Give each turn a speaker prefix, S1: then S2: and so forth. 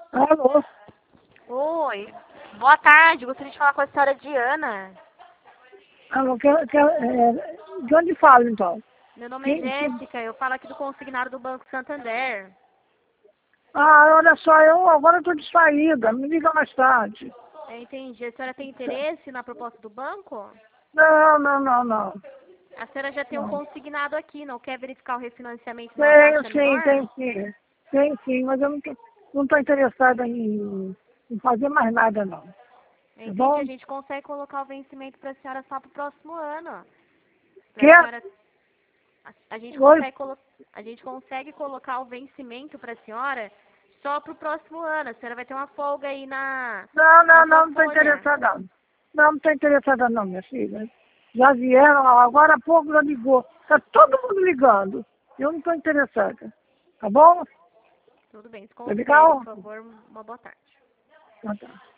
S1: Alô?
S2: Oi, boa tarde. Gostaria de falar com a senhora Diana.
S1: Alô, de onde fala, então?
S2: Meu nome é
S1: Que...
S2: Jéssica, eu falo aqui do consignado do Banco Santander.
S1: Ah, olha só, eu agora estou distraída, me liga mais tarde.
S2: Eu entendi. A senhora tem interesse na proposta do banco?
S1: Não, não, não, não.
S2: A senhora já tem um
S1: Não.
S2: consignado aqui, não quer verificar o refinanciamento numa
S1: Tenho
S2: taxa
S1: sim,
S2: menor?
S1: tenho sim. Tenho sim, mas eu não estou interessada em fazer mais nada, não.
S2: Eu
S1: Tá
S2: entendi. A
S1: bom?
S2: gente consegue colocar o vencimento para a senhora só para o próximo ano. Para
S1: Que?
S2: a senhora,
S1: Oi?
S2: a gente consegue colocar o vencimento para a senhora só para o próximo ano. A senhora vai ter uma folga aí
S1: Não,
S2: na
S1: não,
S2: sua
S1: não estou
S2: folha.
S1: interessada, não. Não estou interessada, não, minha filha. Já vieram, agora há pouco já ligou. Está todo mundo ligando. Eu não estou interessada. Tá bom?
S2: Tudo bem,
S1: Tá
S2: desconsidere, por
S1: legal?
S2: favor, uma boa tarde.
S1: Então tá.